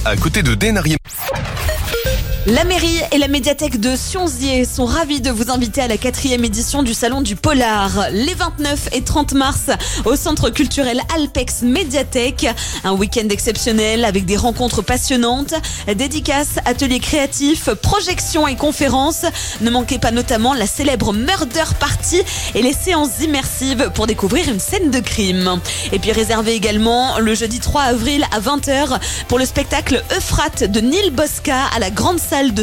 à côté de Dénarié. La mairie et la médiathèque de Sionzier sont ravis de vous inviter à la 4e édition du Salon du Polar. Les 29 et 30 mars au Centre culturel Alpex Médiathèque. Un week-end exceptionnel avec des rencontres passionnantes, dédicaces, ateliers créatifs, projections et conférences. Ne manquez pas notamment la célèbre Murder Party et les séances immersives pour découvrir une scène de crime. Et puis réservez également le jeudi 3 avril à 20h pour le spectacle Euphrate de Neil Bosca à la grande salle de